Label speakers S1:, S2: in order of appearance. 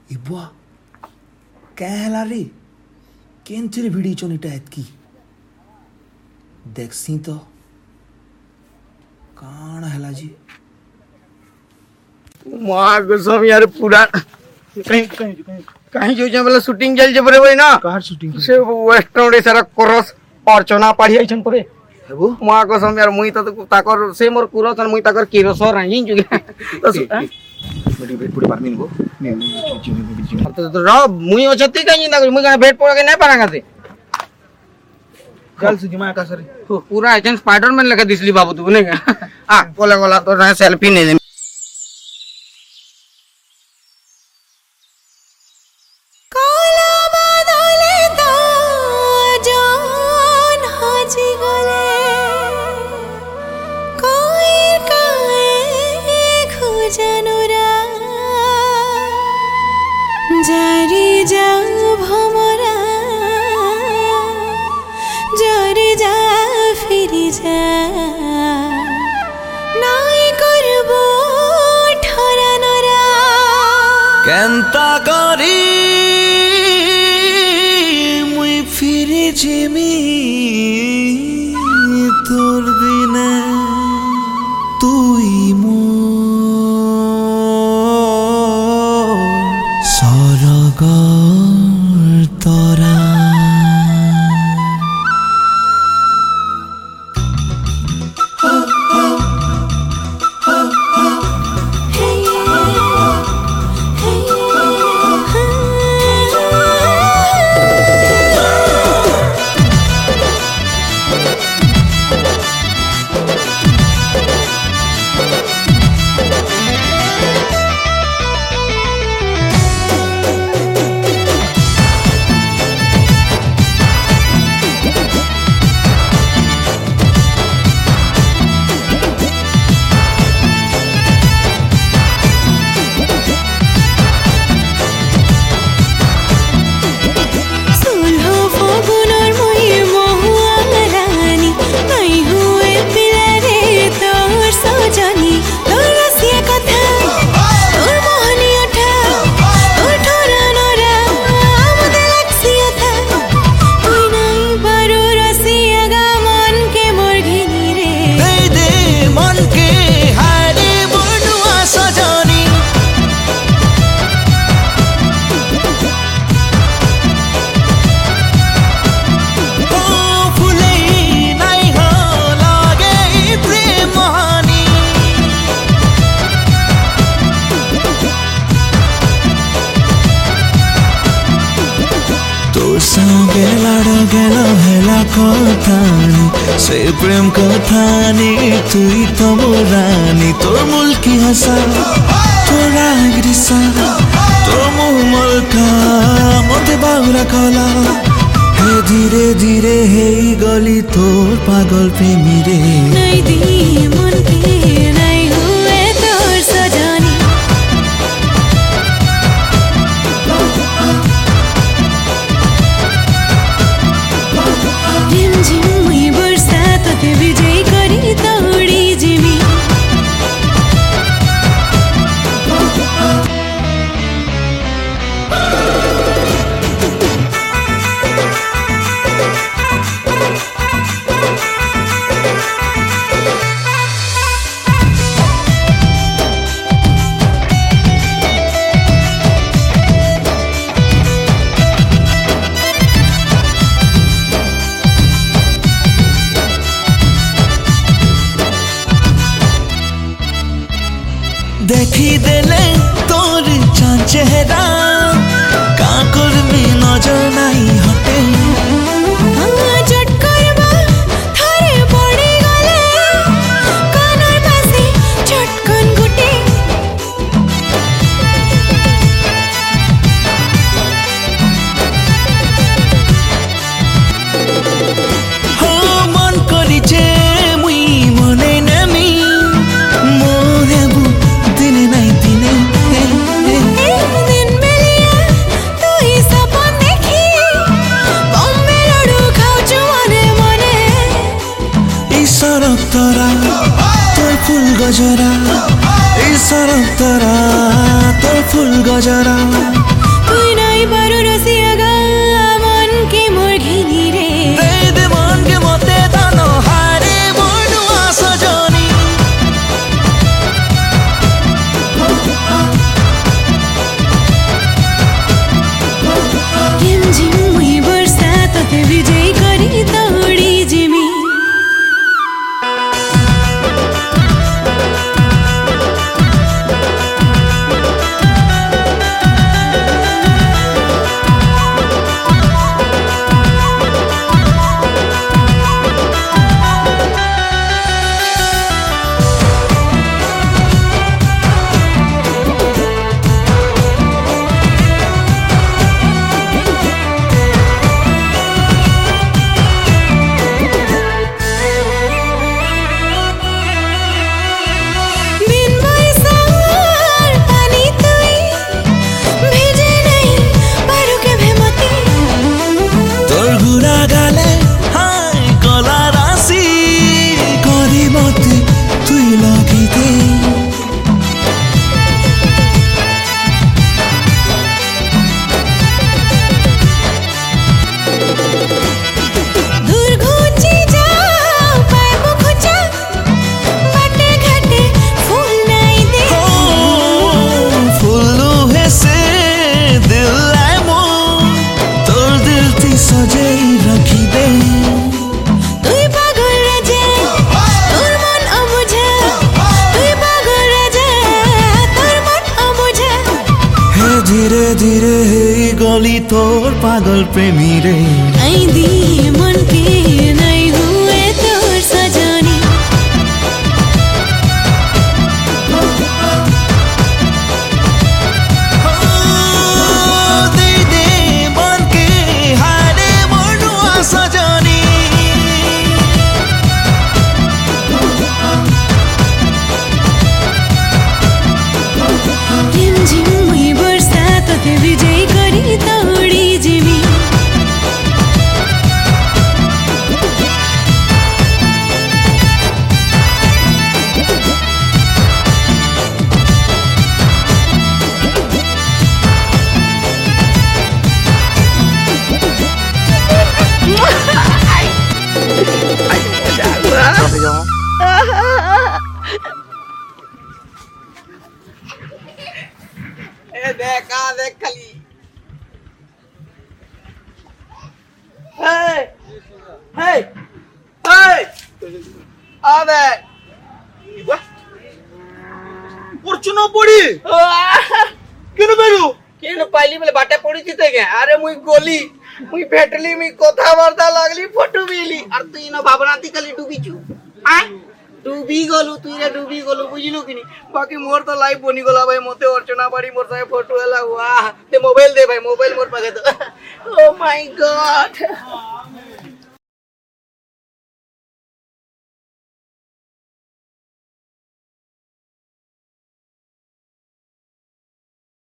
S1: ए बुआ क्या है रे केंथिर भिड़ी चोनीटा एतकी देखसी तो काण हैला जी
S2: मां कसम यार पूरा कहीं जो बोले शूटिंग चल जे परे भाई ना
S1: कार शूटिंग
S2: से वेस्ट ओडिसा कोरस अर्चना पाड़ी आइछन परे
S1: हेबो
S2: मां कसम यार मुई तो ताकर से मोर कुरस मुई ताकर किरोसर नहीं जुगे तो
S1: बड़ी भेट पुरे पारमिन गो
S2: तो र मुई अछती कहीं ना मुई भेट पड़ के नहीं पारांगा से
S1: चल सुजिमा का सर
S2: पूरा आइछन स्पाइडरमैन लगा दिसली बाबू तू ने आ बोला बोला तो ना सेल्फी नहीं
S3: जारी जाऊ भमरा जारी जा फिरी जा नाई करबो ठरा नरा
S1: केंता करी मुई फिरे जिमी तोर बिना तुई मो सरगर तोरा से प्रेम कथानी तुई तो मोरानी तोर मुल्की हसा तोरा ग्रिसा तोर मुह मलका मते बाहुरा कला हे धीरे धीरे हे गली तोर पागल प्रेमी रे
S3: नहीं दी मन के नहीं हुए तोर सजानी विजय करी तौड़ी जिमी
S1: देखी देले तोर चाँद चेहरा काकर में नजर नहीं हटे
S3: चटकरबा थारे पड़ी गले कानर पासे चटकन गुटे
S1: हो मन करी जे मुई मने नेमी मोरे बु दिने नहीं दिने
S3: दिन मिलिया तू ही सपन देखी बॉम्बे लड्डू खाऊ जुआने मने
S1: सरक तोरा तोर फूल गजरा सरक तोरा तोर फूल गजरा
S3: ওই বড় রসিয়া গা মন কে মোর ঘিনি রে
S1: দে মন কে মতে দানো হারে বনুয়া সজনী
S3: रिमझिम मुई बरसा तोते विजय करी दौड़ी जिमी बिन बरसार पानी तुई भेजे नहीं पारू के भेमती
S1: তোর ঘুরা গালে হাই কলা রাশি করি মতে তুই লাগিতে
S3: दूर घुची जाओ पाए मुखचा बाटे घाटे फूल नहीं दे
S1: ফুলু হেসে দিল আয় মন তোর দিল তি সজেই রাখি দে
S3: তুই পাগল রাজা তোর মন অবুঝা তুই পাগল রাজা তোর মন অবুঝা
S1: হে ধীরে ধীরে হেই গলি তোর পাগল প্রেমী রে
S3: आई दी मन के नहीं हुए तोर सजनी
S1: দে দে মনকে হারে বনুয়া সজনী
S3: रिमझिम मुई बरसा तोते विजय करी दौड़ी जिमी
S2: এ দেখ খালি এই এই এই আ দেখ
S1: পড়ছু না পড়ি কেন বেরু
S2: কেন পাইলি বলে বাটে পড়িছি থেকে আরে মুই গলি মুই ভেটলি মুই কথাবার্তা লাগলি ফটো বিলি আর তুই না ভাবনাতি খালি ডুবিছু আয় ডুবি গলু তুই রে ডুবি গলু বুঝিলু কিনি বাকি মোর তো লাইফ বনি গলা ভাই মতে অর্চনা বাড়ি মোর সাথে ফটো এলা ওয়াহ তে মোবাইল দে ভাই মোবাইল মোর পাকে তো ও মাই গড